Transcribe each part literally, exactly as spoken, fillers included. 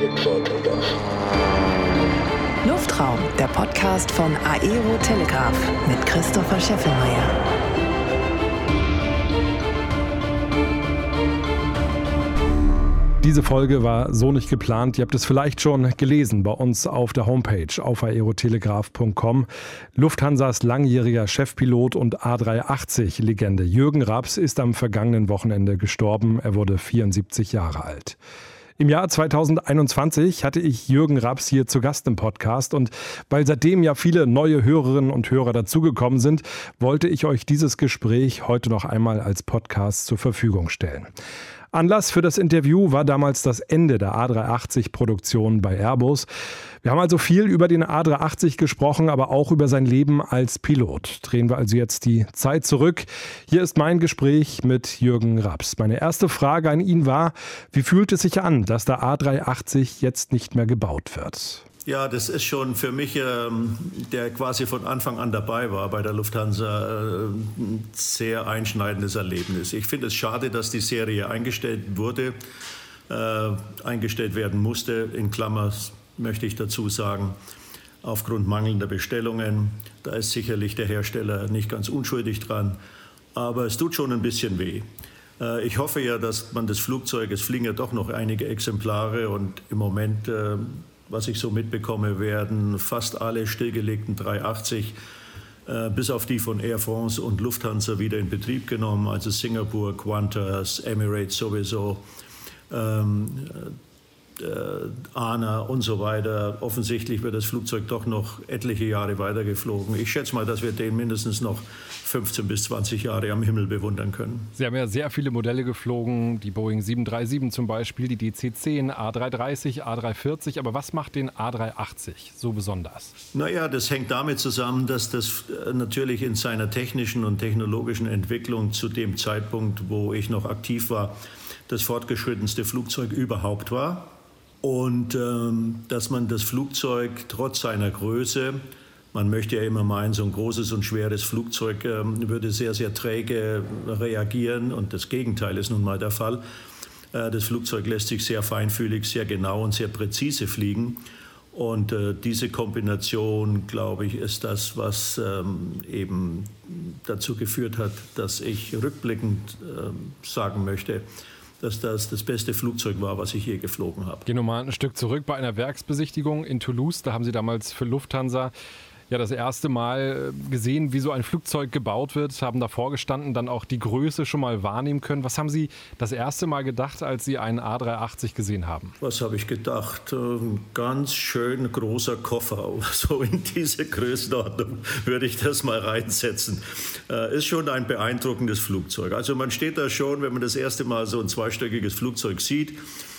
Luftraum, der Podcast von Aero Telegraph mit Christopher Scheffelmeier. Diese Folge war so nicht geplant. Ihr habt es vielleicht schon gelesen bei uns auf der Homepage auf aerotelegraph punkt com. Lufthansas langjähriger Chefpilot und A drei achtzig Legende Jürgen Raps ist am vergangenen Wochenende gestorben. Er wurde vierundsiebzig Jahre alt. Im Jahr zweitausendeinundzwanzig hatte ich Jürgen Raps hier zu Gast im Podcast und weil seitdem ja viele neue Hörerinnen und Hörer dazugekommen sind, wollte ich euch dieses Gespräch heute noch einmal als Podcast zur Verfügung stellen. Anlass für das Interview war damals das Ende der A drei achtzig Produktion bei Airbus. Wir haben also viel über den A drei achtzig gesprochen, aber auch über sein Leben als Pilot. Drehen wir also jetzt die Zeit zurück. Hier ist mein Gespräch mit Jürgen Raps. Meine erste Frage an ihn war, wie fühlt es sich an, dass der A drei achtzig jetzt nicht mehr gebaut wird? Ja, das ist schon für mich, ähm, der quasi von Anfang an dabei war bei der Lufthansa, äh, ein sehr einschneidendes Erlebnis. Ich finde es schade, dass die Serie eingestellt wurde, äh, eingestellt werden musste. In Klammern möchte ich dazu sagen, aufgrund mangelnder Bestellungen. Da ist sicherlich der Hersteller nicht ganz unschuldig dran, aber es tut schon ein bisschen weh. Äh, ich hoffe ja, dass man das Flugzeug, es fliegen ja doch noch einige Exemplare und im Moment äh, was ich so mitbekomme, werden fast alle stillgelegten drei achtzig, äh, bis auf die von Air France und Lufthansa, wieder in Betrieb genommen. Also Singapore, Qantas, Emirates sowieso, ähm, äh, A N A und so weiter. Offensichtlich wird das Flugzeug doch noch etliche Jahre weitergeflogen. Ich schätze mal, dass wir den mindestens noch fünfzehn bis zwanzig Jahre am Himmel bewundern können. Sie haben ja sehr viele Modelle geflogen, die Boeing sieben drei sieben zum Beispiel, die D C zehn, A drei dreißig, A drei vierzig. Aber was macht den A drei achtzig so besonders? Naja, das hängt damit zusammen, dass das natürlich in seiner technischen und technologischen Entwicklung zu dem Zeitpunkt, wo ich noch aktiv war, das fortgeschrittenste Flugzeug überhaupt war. Und ähm, dass man das Flugzeug trotz seiner Größe, man möchte ja immer meinen, so ein großes und schweres Flugzeug ähm, würde sehr, sehr träge reagieren. Und das Gegenteil ist nun mal der Fall. Äh, das Flugzeug lässt sich sehr feinfühlig, sehr genau und sehr präzise fliegen. Und äh, diese Kombination, glaube ich, ist das, was ähm, eben dazu geführt hat, dass ich rückblickend äh, sagen möchte, dass das das beste Flugzeug war, was ich je geflogen habe. Gehen wir mal ein Stück zurück bei einer Werksbesichtigung in Toulouse. Da haben Sie damals für Lufthansa ja das erste Mal gesehen, wie so ein Flugzeug gebaut wird, haben davor gestanden, dann auch die Größe schon mal wahrnehmen können. Was haben Sie das erste Mal gedacht, als Sie einen A drei achtzig gesehen haben? Was habe ich gedacht? Ein ganz schön großer Koffer, so in diese Größenordnung würde ich das mal reinsetzen. Ist schon ein beeindruckendes Flugzeug. Also man steht da schon, wenn man das erste Mal so ein zweistöckiges Flugzeug sieht,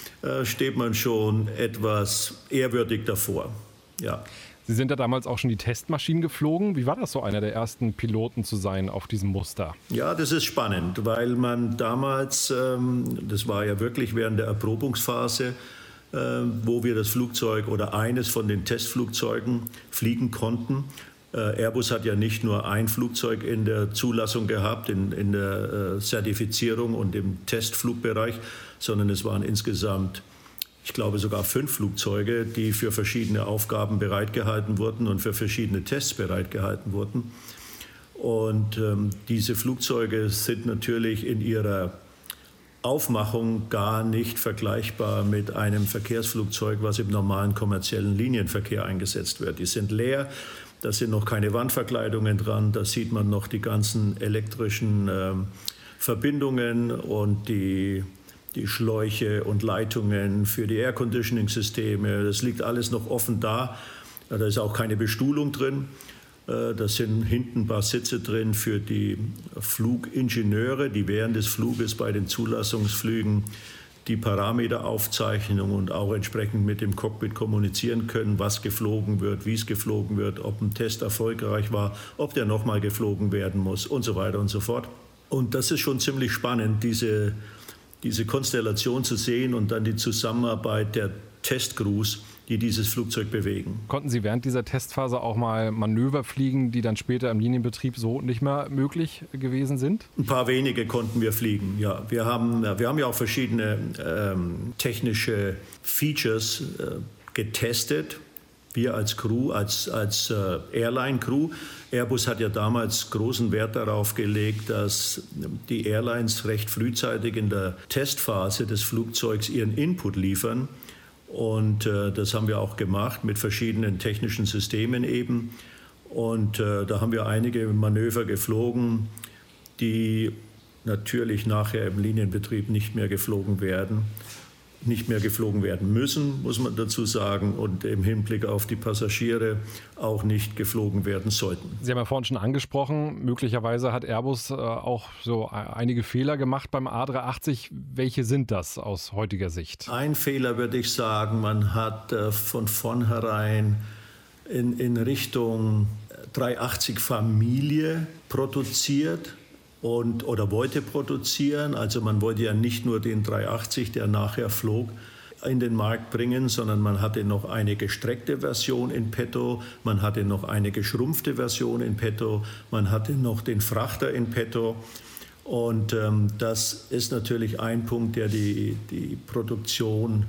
steht man schon etwas ehrwürdig davor. Ja. Sie sind ja damals auch schon die Testmaschinen geflogen. Wie war das so, einer der ersten Piloten zu sein auf diesem Muster? Ja, das ist spannend, weil man damals, ähm, das war ja wirklich während der Erprobungsphase, äh, wo wir das Flugzeug oder eines von den Testflugzeugen fliegen konnten. Äh, Airbus hat ja nicht nur ein Flugzeug in der Zulassung gehabt, in, in der äh, Zertifizierung und im Testflugbereich, sondern es waren insgesamt, ich glaube, sogar fünf Flugzeuge, die für verschiedene Aufgaben bereitgehalten wurden und für verschiedene Tests bereitgehalten wurden. Und ähm, diese Flugzeuge sind natürlich in ihrer Aufmachung gar nicht vergleichbar mit einem Verkehrsflugzeug, was im normalen kommerziellen Linienverkehr eingesetzt wird. Die sind leer, da sind noch keine Wandverkleidungen dran, da sieht man noch die ganzen elektrischen ähm, Verbindungen und die die Schläuche und Leitungen für die Air-Conditioning-Systeme. Das liegt alles noch offen da. Da ist auch keine Bestuhlung drin. Da sind hinten ein paar Sitze drin für die Flugingenieure, die während des Fluges bei den Zulassungsflügen die Parameteraufzeichnung und auch entsprechend mit dem Cockpit kommunizieren können, was geflogen wird, wie es geflogen wird, ob ein Test erfolgreich war, ob der nochmal geflogen werden muss und so weiter und so fort. Und das ist schon ziemlich spannend, diese diese Konstellation zu sehen und dann die Zusammenarbeit der Testcrews, die dieses Flugzeug bewegen. Konnten Sie während dieser Testphase auch mal Manöver fliegen, die dann später im Linienbetrieb so nicht mehr möglich gewesen sind? Ein paar wenige konnten wir fliegen, ja. Wir haben, wir haben ja auch verschiedene ähm, technische Features äh, getestet. Wir als Crew, als, als äh, Airline-Crew. Airbus hat ja damals großen Wert darauf gelegt, dass die Airlines recht frühzeitig in der Testphase des Flugzeugs ihren Input liefern. Und äh, das haben wir auch gemacht mit verschiedenen technischen Systemen eben. Und äh, da haben wir einige Manöver geflogen, die natürlich nachher im Linienbetrieb nicht mehr geflogen werden. nicht mehr geflogen werden müssen, muss man dazu sagen, und im Hinblick auf die Passagiere auch nicht geflogen werden sollten. Sie haben ja vorhin schon angesprochen, möglicherweise hat Airbus äh, auch so einige Fehler gemacht beim A drei achtzig. Welche sind das aus heutiger Sicht? Ein Fehler würde ich sagen, man hat äh, von vornherein in, in Richtung dreihundertachtzig Familie produziert. Und, oder wollte produzieren. Also man wollte ja nicht nur den dreihundertachtzig, der nachher flog, in den Markt bringen, sondern man hatte noch eine gestreckte Version in petto, man hatte noch eine geschrumpfte Version in petto, man hatte noch den Frachter in petto. Und ähm, das ist natürlich ein Punkt, der die, die Produktion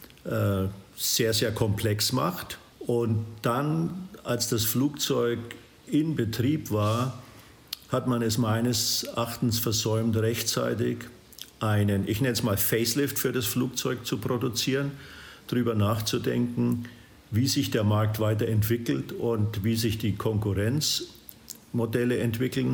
äh, sehr, sehr komplex macht. Und dann, als das Flugzeug in Betrieb war, hat man es meines Erachtens versäumt, rechtzeitig einen, ich nenne es mal Facelift für das Flugzeug zu produzieren, darüber nachzudenken, wie sich der Markt weiterentwickelt und wie sich die Konkurrenzmodelle entwickeln.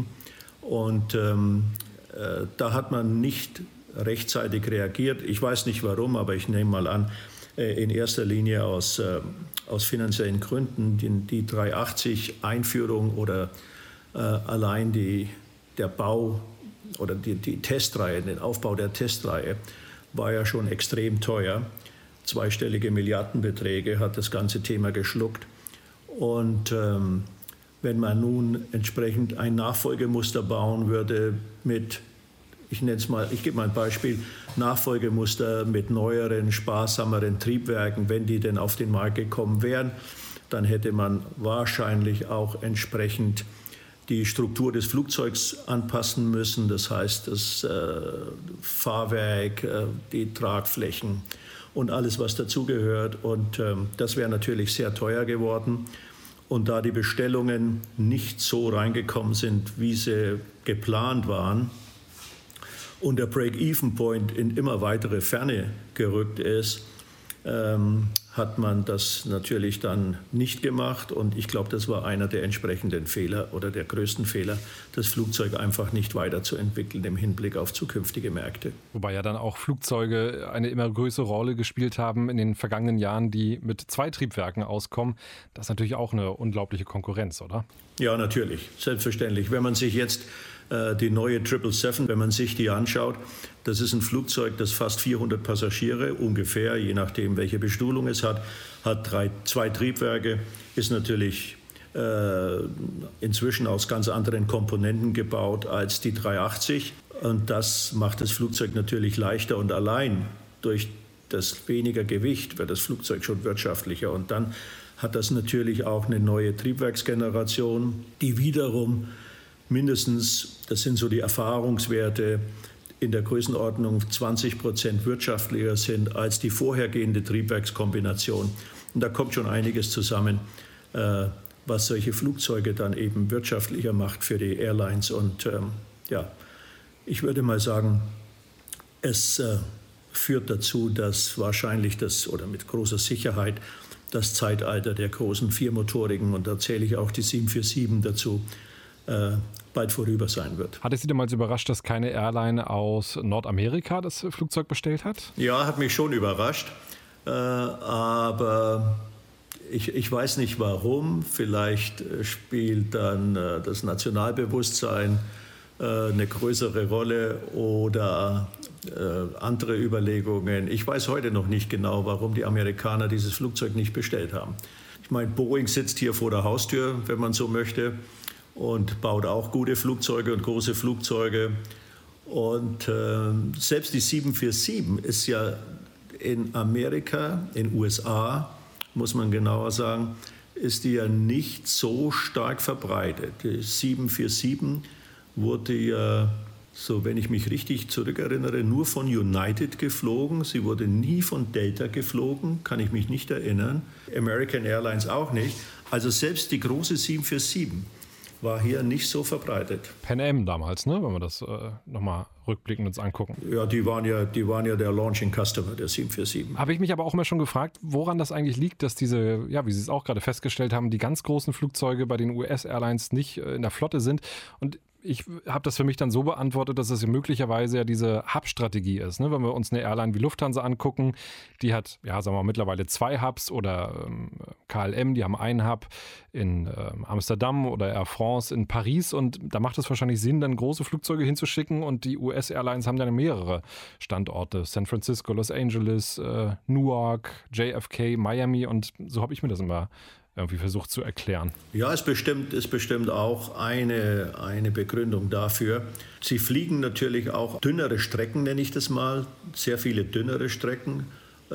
Und ähm, äh, da hat man nicht rechtzeitig reagiert. Ich weiß nicht warum, aber ich nehme mal an, äh, in erster Linie aus, äh, aus finanziellen Gründen, die, die dreihundertachtzig-Einführung oder Äh, allein die, der Bau oder die, die Testreihe, den Aufbau der Testreihe war ja schon extrem teuer. Zweistellige Milliardenbeträge hat das ganze Thema geschluckt. Und ähm, wenn man nun entsprechend ein Nachfolgemuster bauen würde mit, ich nenne es mal, ich gebe mal ein Beispiel, Nachfolgemuster mit neueren, sparsameren Triebwerken, wenn die denn auf den Markt gekommen wären, dann hätte man wahrscheinlich auch entsprechend die Struktur des Flugzeugs anpassen müssen, das heißt das äh, Fahrwerk, äh, die Tragflächen und alles, was dazugehört. Und ähm, das wäre natürlich sehr teuer geworden. Und da die Bestellungen nicht so reingekommen sind, wie sie geplant waren und der Break-Even-Point in immer weitere Ferne gerückt ist, ähm, hat man das natürlich dann nicht gemacht. Und ich glaube, das war einer der entsprechenden Fehler oder der größten Fehler, das Flugzeug einfach nicht weiterzuentwickeln im Hinblick auf zukünftige Märkte. Wobei ja dann auch Flugzeuge eine immer größere Rolle gespielt haben in den vergangenen Jahren, die mit zwei Triebwerken auskommen. Das ist natürlich auch eine unglaubliche Konkurrenz, oder? Ja, natürlich, selbstverständlich. Wenn man sich jetzt äh, die neue sieben sieben sieben, wenn man sich die anschaut, das ist ein Flugzeug, das fast vierhundert Passagiere ungefähr, je nachdem, welche Bestuhlung es hat, hat drei, zwei Triebwerke, ist natürlich äh, inzwischen aus ganz anderen Komponenten gebaut als die dreihundertachtzig. Und das macht das Flugzeug natürlich leichter und allein durch das weniger Gewicht wird das Flugzeug schon wirtschaftlicher. Und dann hat das natürlich auch eine neue Triebwerksgeneration, die wiederum mindestens, das sind so die Erfahrungswerte, in der Größenordnung zwanzig Prozent wirtschaftlicher sind als die vorhergehende Triebwerkskombination. Und da kommt schon einiges zusammen, äh, was solche Flugzeuge dann eben wirtschaftlicher macht für die Airlines. Und ähm, ja, ich würde mal sagen, es äh, führt dazu, dass wahrscheinlich das, oder mit großer Sicherheit, das Zeitalter der großen viermotorigen, und da zähle ich auch die sieben vier sieben dazu, äh, bald vorüber sein wird. Hat es Sie damals überrascht, dass keine Airline aus Nordamerika das Flugzeug bestellt hat? Ja, hat mich schon überrascht, äh, aber ich, ich weiß nicht warum. Vielleicht spielt dann äh, das Nationalbewusstsein äh, eine größere Rolle oder äh, andere Überlegungen. Ich weiß heute noch nicht genau, warum die Amerikaner dieses Flugzeug nicht bestellt haben. Ich meine, Boeing sitzt hier vor der Haustür, wenn man so möchte, und baut auch gute Flugzeuge und große Flugzeuge. Und äh, selbst die sieben vier sieben ist ja in Amerika, in den U S A, muss man genauer sagen, ist die ja nicht so stark verbreitet. Die sieben vier sieben wurde ja, so wenn ich mich richtig zurückerinnere, nur von United geflogen. Sie wurde nie von Delta geflogen, kann ich mich nicht erinnern. American Airlines auch nicht. Also selbst die große sieben vier sieben war hier nicht so verbreitet. Pan Am damals, ne? Wenn wir das äh, nochmal rückblickend uns angucken. Ja, die waren ja, die waren ja der Launching Customer der sieben vier sieben. Habe ich mich aber auch immer schon gefragt, woran das eigentlich liegt, dass diese, ja, wie Sie es auch gerade festgestellt haben, die ganz großen Flugzeuge bei den U S-Airlines nicht äh, in der Flotte sind. Und ich habe das für mich dann so beantwortet, dass es möglicherweise ja diese Hub-Strategie ist. Ne? Wenn wir uns eine Airline wie Lufthansa angucken, die hat, ja, sagen wir mal, mittlerweile zwei Hubs oder ähm, K L M, die haben einen Hub in ähm, Amsterdam oder Air France in Paris und da macht es wahrscheinlich Sinn, dann große Flugzeuge hinzuschicken und die U S-Airlines haben dann mehrere Standorte. San Francisco, Los Angeles, äh, Newark, J F K, Miami und so habe ich mir das immer irgendwie versucht zu erklären. Ja, es bestimmt, ist bestimmt auch eine, eine Begründung dafür. Sie fliegen natürlich auch dünnere Strecken, nenne ich das mal, sehr viele dünnere Strecken.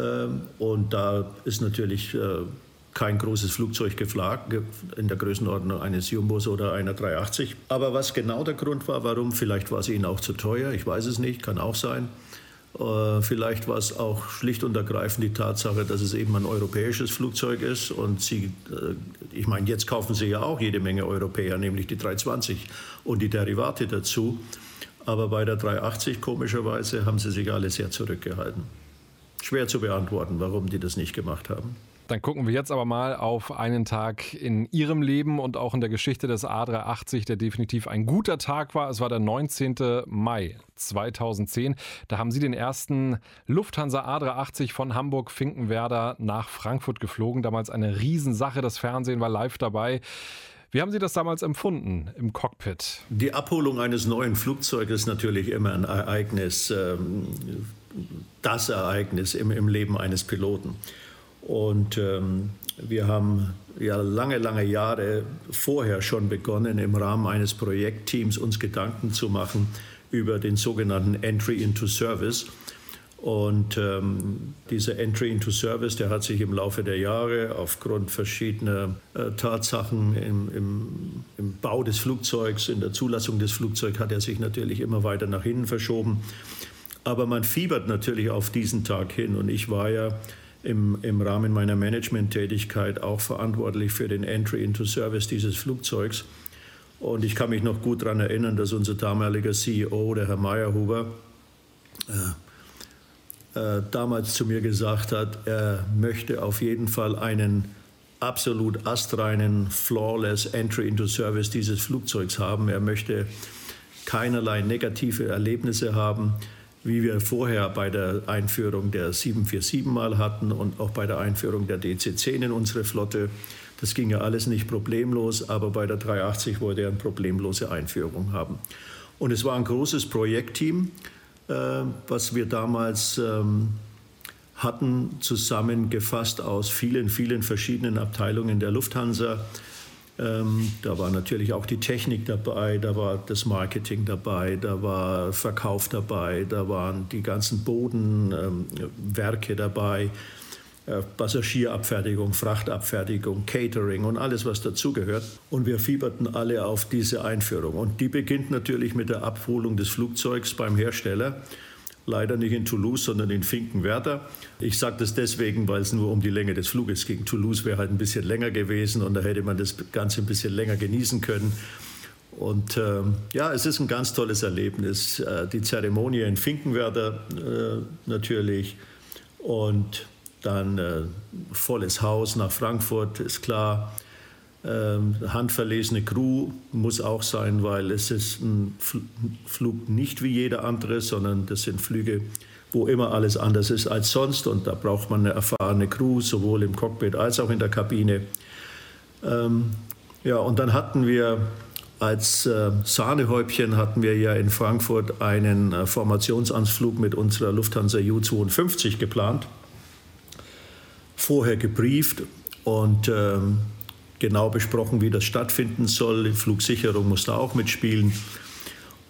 Und da ist natürlich kein großes Flugzeug geflogen, in der Größenordnung eines Jumbos oder einer dreihundertachtzig. Aber was genau der Grund war, warum, vielleicht war es ihnen auch zu teuer, ich weiß es nicht, kann auch sein. Äh, vielleicht war es auch schlicht und ergreifend die Tatsache, dass es eben ein europäisches Flugzeug ist. Und sie, äh, ich meine, jetzt kaufen sie ja auch jede Menge Europäer, nämlich die dreihundertzwanzig und die Derivate dazu. Aber bei der dreihundertachtzig, komischerweise, haben sie sich alle sehr zurückgehalten. Schwer zu beantworten, warum die das nicht gemacht haben. Dann gucken wir jetzt aber mal auf einen Tag in Ihrem Leben und auch in der Geschichte des A drei achtzig, der definitiv ein guter Tag war. Es war der neunzehnten Mai zweitausendzehn. Da haben Sie den ersten Lufthansa A drei achtzig von Hamburg-Finkenwerder nach Frankfurt geflogen. Damals eine Riesensache. Das Fernsehen war live dabei. Wie haben Sie das damals empfunden im Cockpit? Die Abholung eines neuen Flugzeuges ist natürlich immer ein Ereignis, das Ereignis im, im Leben eines Piloten. Und ähm, wir haben ja lange, lange Jahre vorher schon begonnen, im Rahmen eines Projektteams uns Gedanken zu machen über den sogenannten Entry into Service. Und ähm, dieser Entry into Service, der hat sich im Laufe der Jahre aufgrund verschiedener äh, Tatsachen im, im, im Bau des Flugzeugs, in der Zulassung des Flugzeugs, hat er sich natürlich immer weiter nach hinten verschoben. Aber man fiebert natürlich auf diesen Tag hin. Und ich war ja Im, im Rahmen meiner Management-Tätigkeit auch verantwortlich für den Entry into Service dieses Flugzeugs. Und ich kann mich noch gut daran erinnern, dass unser damaliger C E O, der Herr Meyerhuber, äh, äh, damals zu mir gesagt hat, er möchte auf jeden Fall einen absolut astreinen, flawless Entry into Service dieses Flugzeugs haben. Er möchte keinerlei negative Erlebnisse haben, wie wir vorher bei der Einführung der sieben vier sieben mal hatten und auch bei der Einführung der D C zehn in unsere Flotte. Das ging ja alles nicht problemlos, aber bei der dreihundertachtzig wollte er eine problemlose Einführung haben. Und es war ein großes Projektteam, äh, was wir damals ähm, hatten, zusammengefasst aus vielen, vielen verschiedenen Abteilungen der Lufthansa. Ähm, da war natürlich auch die Technik dabei, da war das Marketing dabei, da war Verkauf dabei, da waren die ganzen Bodenwerke ähm, dabei, äh, Passagierabfertigung, Frachtabfertigung, Catering und alles, was dazugehört. Und wir fieberten alle auf diese Einführung. Und die beginnt natürlich mit der Abholung des Flugzeugs beim Hersteller. Leider nicht in Toulouse, sondern in Finkenwerder. Ich sage das deswegen, weil es nur um die Länge des Fluges ging. Toulouse wäre halt ein bisschen länger gewesen und da hätte man das Ganze ein bisschen länger genießen können. Und äh, ja, es ist ein ganz tolles Erlebnis. Äh, die Zeremonie in Finkenwerder äh, natürlich und dann äh, volles Haus nach Frankfurt, ist klar. Ähm, handverlesene Crew muss auch sein, weil es ist ein Flug nicht wie jeder andere, sondern das sind Flüge, wo immer alles anders ist als sonst und da braucht man eine erfahrene Crew, sowohl im Cockpit als auch in der Kabine. Ähm, ja, und dann hatten wir als äh, Sahnehäubchen hatten wir ja in Frankfurt einen äh, Formationsanflug mit unserer Lufthansa U zweiundfünfzig geplant, vorher gebrieft und ähm, genau besprochen, wie das stattfinden soll. Die Flugsicherung musste auch mitspielen.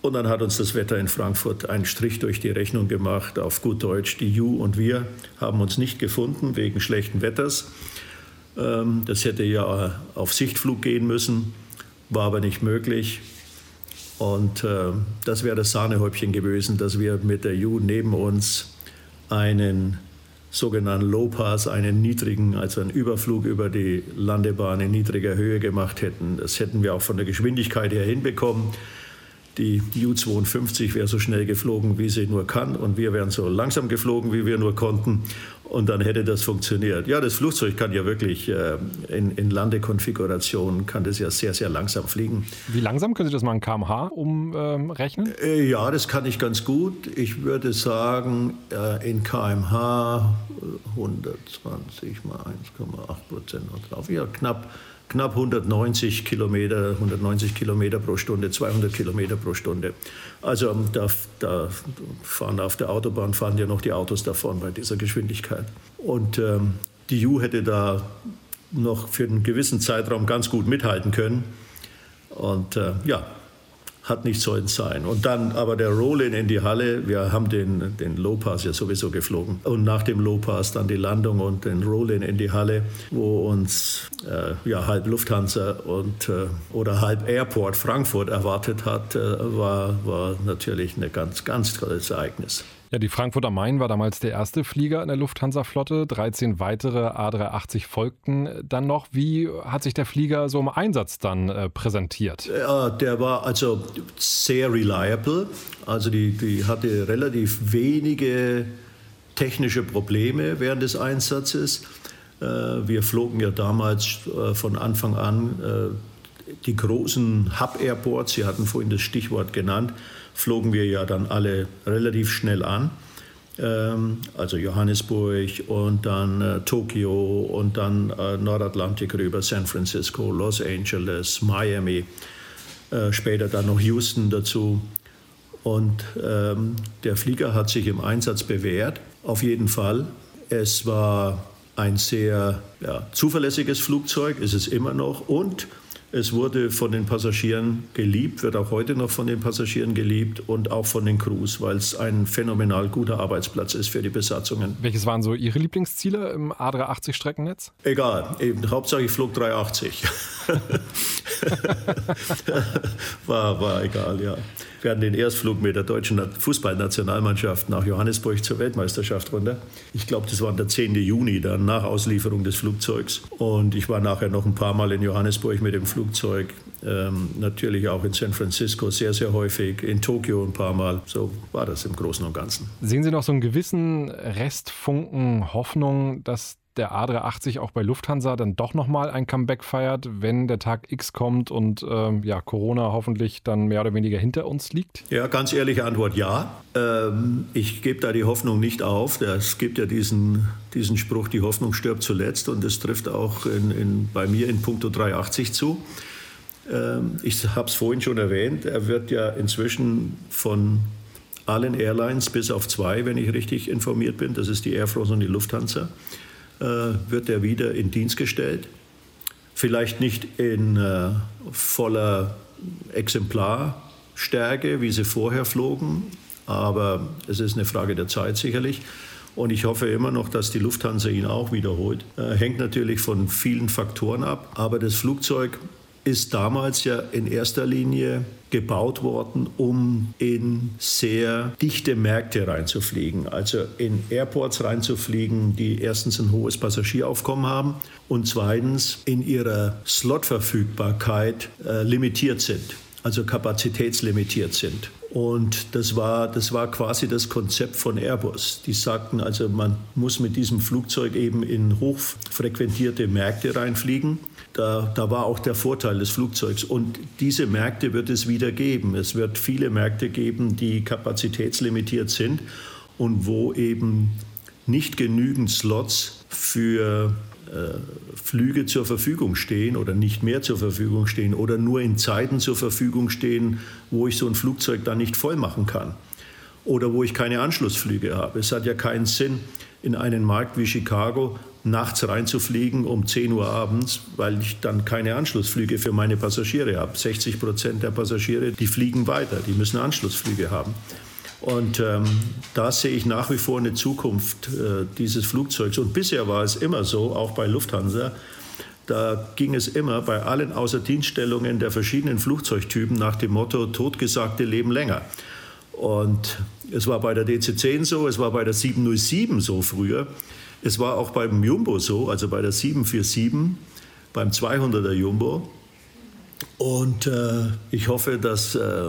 Und dann hat uns das Wetter in Frankfurt einen Strich durch die Rechnung gemacht. Auf gut Deutsch, die Ju und wir haben uns nicht gefunden wegen schlechten Wetters. Das hätte ja auf Sichtflug gehen müssen, war aber nicht möglich. Und das wäre das Sahnehäubchen gewesen, dass wir mit der Ju neben uns einen sogenannten Low Pass, einen niedrigen, also einen Überflug über die Landebahn in niedriger Höhe gemacht hätten. Das hätten wir auch von der Geschwindigkeit her hinbekommen. Die Ju zweiundfünfzig wäre so schnell geflogen, wie sie nur kann, und wir wären so langsam geflogen, wie wir nur konnten, und dann hätte das funktioniert. Ja, das Flugzeug kann ja wirklich äh, in, in Landekonfiguration kann das ja sehr, sehr langsam fliegen. Wie langsam? Können Sie das mal in Kilometer pro Stunde umrechnen? Äh, ja, das kann ich ganz gut. Ich würde sagen, äh, in Kilometer pro Stunde hundertzwanzig mal eins Komma acht Prozent drauf. Ja, knapp. Knapp hundertneunzig Kilometer, hundertneunzig Kilometer pro Stunde, zweihundert Kilometer pro Stunde. Also da, da fahren auf der Autobahn fahren ja noch die Autos davon bei dieser Geschwindigkeit. Und ähm, die Ju hätte da noch für einen gewissen Zeitraum ganz gut mithalten können. Und äh, ja, hat nicht sollen sein. Und dann aber der Roll-in in die Halle, wir haben den, den Low-Pass ja sowieso geflogen. Und nach dem Low-Pass dann die Landung und den Roll-in in die Halle, wo uns äh, ja, halb Lufthansa und, äh, oder halb Airport Frankfurt erwartet hat, äh, war, war natürlich ein ganz, ganz tolles Ereignis. Ja, die Frankfurt am Main war damals der erste Flieger in der Lufthansa-Flotte. dreizehn weitere A drei achtzig folgten dann noch. Wie hat sich der Flieger so im Einsatz dann äh, präsentiert? Ja, der war also sehr reliable. Also die, die hatte relativ wenige technische Probleme während des Einsatzes. Äh, wir flogen ja damals äh, von Anfang an äh, die großen Hub-Airports, Sie hatten vorhin das Stichwort genannt, flogen wir ja dann alle relativ schnell an. Ähm, also Johannesburg und dann äh, Tokio und dann äh, Nordatlantik rüber, San Francisco, Los Angeles, Miami, äh, später dann noch Houston dazu. Und ähm, der Flieger hat sich im Einsatz bewährt, auf jeden Fall. Es war ein sehr ja, zuverlässiges Flugzeug, ist es immer noch, und es wurde von den Passagieren geliebt, wird auch heute noch von den Passagieren geliebt und auch von den Crews, weil es ein phänomenal guter Arbeitsplatz ist für die Besatzungen. Welches waren so Ihre Lieblingsziele im A drei achtzig Streckennetz? Egal, eben, Hauptsache ich flog drei achtzig. war, war egal, ja. Wir hatten den Erstflug mit der deutschen Fußballnationalmannschaft nach Johannesburg zur Weltmeisterschaft runter. Ich glaube, das war der zehnten Juni, dann nach Auslieferung des Flugzeugs. Und ich war nachher noch ein paar Mal in Johannesburg mit dem Flugzeug. Ähm, natürlich auch in San Francisco sehr, sehr häufig, in Tokio ein paar Mal. So war das im Großen und Ganzen. Sehen Sie noch so einen gewissen Restfunken Hoffnung, dass der A drei achtzig auch bei Lufthansa dann doch nochmal ein Comeback feiert, wenn der Tag X kommt und ähm, ja, Corona hoffentlich dann mehr oder weniger hinter uns liegt? Ja, ganz ehrliche Antwort, ja. Ähm, ich gebe da die Hoffnung nicht auf. Es gibt ja diesen, diesen Spruch, die Hoffnung stirbt zuletzt, und das trifft auch in, in, bei mir in puncto drei achtzig zu. Ähm, ich habe es vorhin schon erwähnt, er wird ja inzwischen von allen Airlines, bis auf zwei, wenn ich richtig informiert bin, das ist die Air France und die Lufthansa, wird er wieder in Dienst gestellt. Vielleicht nicht in äh, voller Exemplarstärke, wie sie vorher flogen, aber es ist eine Frage der Zeit sicherlich. Und ich hoffe immer noch, dass die Lufthansa ihn auch wiederholt. Äh, hängt natürlich von vielen Faktoren ab, aber das Flugzeug ist damals ja in erster Linie gebaut worden, um in sehr dichte Märkte reinzufliegen. Also in Airports reinzufliegen, die erstens ein hohes Passagieraufkommen haben und zweitens in ihrer Slotverfügbarkeit äh, limitiert sind, also kapazitätslimitiert sind. Und das war, das war quasi das Konzept von Airbus. Die sagten, also man muss mit diesem Flugzeug eben in hochfrequentierte Märkte reinfliegen. Da, da war auch der Vorteil des Flugzeugs. Und diese Märkte wird es wieder geben. Es wird viele Märkte geben, die kapazitätslimitiert sind und wo eben nicht genügend Slots für äh, Flüge zur Verfügung stehen oder nicht mehr zur Verfügung stehen oder nur in Zeiten zur Verfügung stehen, wo ich so ein Flugzeug dann nicht voll machen kann oder wo ich keine Anschlussflüge habe. Es hat ja keinen Sinn, in einen Markt wie Chicago nachts reinzufliegen um zehn Uhr abends, weil ich dann keine Anschlussflüge für meine Passagiere habe. sechzig Prozent der Passagiere, die fliegen weiter, die müssen Anschlussflüge haben. Und ähm, da sehe ich nach wie vor eine Zukunft äh, dieses Flugzeugs. Und bisher war es immer so, auch bei Lufthansa, da ging es immer bei allen Außerdienststellungen der verschiedenen Flugzeugtypen nach dem Motto, Totgesagte leben länger. Und es war bei der D C zehn so, es war bei der sieben null sieben so früher. Es war auch beim Jumbo so, also bei der sieben vier sieben, beim zweihunderter Jumbo. Und äh, ich hoffe, dass äh,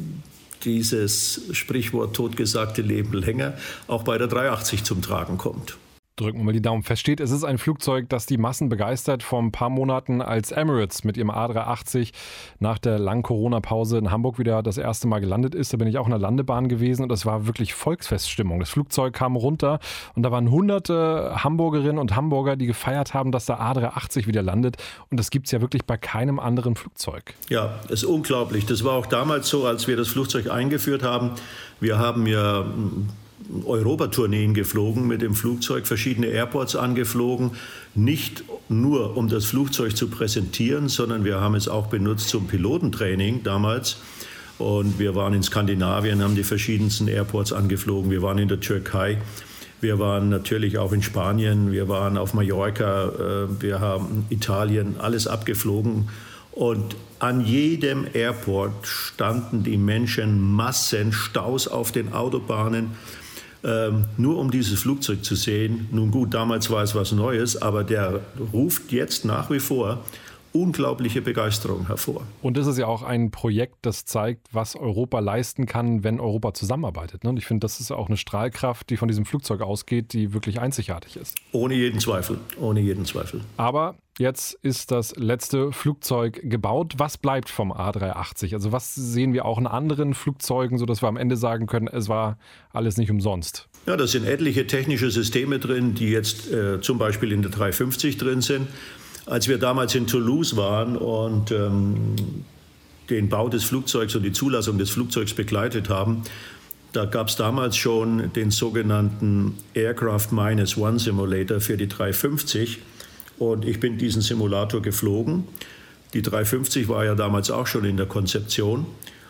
dieses Sprichwort totgesagte Leben länger auch bei der dreihundertachtzig zum Tragen kommt. Drücken wir mal die Daumen fest. Steht, es ist ein Flugzeug, das die Massen begeistert. Vor ein paar Monaten, als Emirates mit ihrem A dreihundertachtzig nach der langen Corona-Pause in Hamburg wieder das erste Mal gelandet ist, da bin ich auch in der Landebahn gewesen und es war wirklich Volksfeststimmung. Das Flugzeug kam runter und da waren hunderte Hamburgerinnen und Hamburger, die gefeiert haben, dass der A dreihundertachtzig wieder landet. Und das gibt es ja wirklich bei keinem anderen Flugzeug. Ja, das ist unglaublich. Das war auch damals so, als wir das Flugzeug eingeführt haben. Wir haben ja Europatourneen geflogen mit dem Flugzeug, verschiedene Airports angeflogen, nicht nur um das Flugzeug zu präsentieren, sondern wir haben es auch benutzt zum Pilotentraining damals. Und wir waren in Skandinavien, haben die verschiedensten Airports angeflogen, wir waren in der Türkei, wir waren natürlich auch in Spanien, wir waren auf Mallorca, wir haben Italien, alles abgeflogen. Und an jedem Airport standen die Menschen, Massen, Staus auf den Autobahnen, ähm, nur um dieses Flugzeug zu sehen. Nun gut, damals war es was Neues, aber der ruft jetzt nach wie vor unglaubliche Begeisterung hervor. Und das ist ja auch ein Projekt, das zeigt, was Europa leisten kann, wenn Europa zusammenarbeitet. Und ich finde, das ist auch eine Strahlkraft, die von diesem Flugzeug ausgeht, die wirklich einzigartig ist. Ohne jeden Zweifel, ohne jeden Zweifel. Aber jetzt ist das letzte Flugzeug gebaut. Was bleibt vom A dreihundertachtzig? Also was sehen wir auch in anderen Flugzeugen, sodass wir am Ende sagen können, es war alles nicht umsonst? Ja, da sind etliche technische Systeme drin, die jetzt äh, zum Beispiel in der dreihundertfünfzig drin sind. Als wir damals in Toulouse waren und ähm, den Bau des Flugzeugs und die Zulassung des Flugzeugs begleitet haben, da gab es damals schon den sogenannten Aircraft Minus One Simulator für die dreihundertfünfzig. Und ich bin diesen Simulator geflogen. Die dreihundertfünfzig war ja damals auch schon in der Konzeption.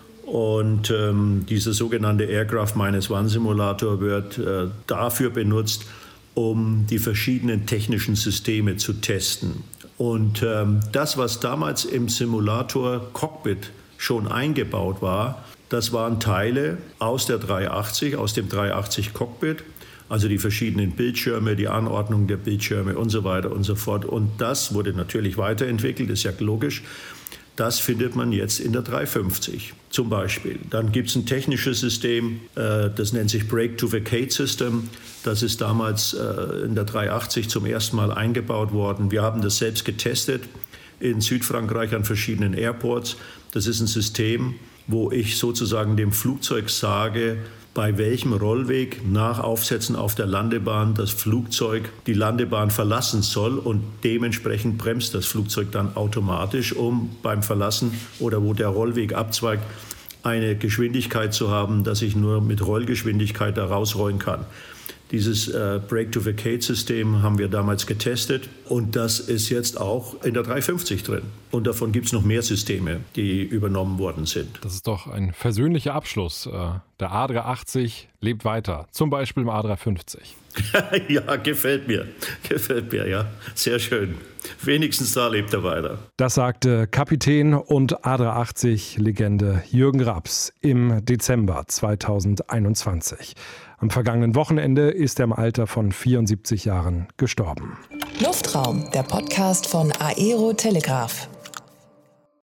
Und ähm, dieser sogenannte Aircraft Minus One Simulator wird äh, dafür benutzt, um die verschiedenen technischen Systeme zu testen. Und ähm, das, was damals im Simulator Cockpit schon eingebaut war, das waren Teile aus der dreihundertachtzig, aus dem dreihundertachtzig Cockpit, also die verschiedenen Bildschirme, die Anordnung der Bildschirme und so weiter und so fort. Und das wurde natürlich weiterentwickelt, ist ja logisch. Das findet man jetzt in der dreihundertfünfzig zum Beispiel. Dann gibt es ein technisches System, äh, das nennt sich Brake-to-Vacate-System. Das ist damals äh, in der dreihundertachtzig zum ersten Mal eingebaut worden. Wir haben das selbst getestet in Südfrankreich an verschiedenen Airports. Das ist ein System, wo ich sozusagen dem Flugzeug sage, bei welchem Rollweg nach Aufsetzen auf der Landebahn das Flugzeug die Landebahn verlassen soll, und dementsprechend bremst das Flugzeug dann automatisch, um beim Verlassen oder wo der Rollweg abzweigt, eine Geschwindigkeit zu haben, dass ich nur mit Rollgeschwindigkeit da rausrollen kann. Dieses äh, Brake-to-Vacate-System haben wir damals getestet und das ist jetzt auch in der dreihundertfünfzig drin. Und davon gibt es noch mehr Systeme, die übernommen worden sind. Das ist doch ein versöhnlicher Abschluss. Der A dreihundertachtzig lebt weiter, zum Beispiel im A dreihundertfünfzig. Ja, gefällt mir. Gefällt mir, ja. Sehr schön. Wenigstens da lebt er weiter. Das sagte Kapitän und A dreihundertachtzig-Legende Jürgen Raps im Dezember zweitausendeinundzwanzig. Am vergangenen Wochenende ist er im Alter von vierundsiebzig Jahren gestorben. Luftraum, der Podcast von Aero Telegraph.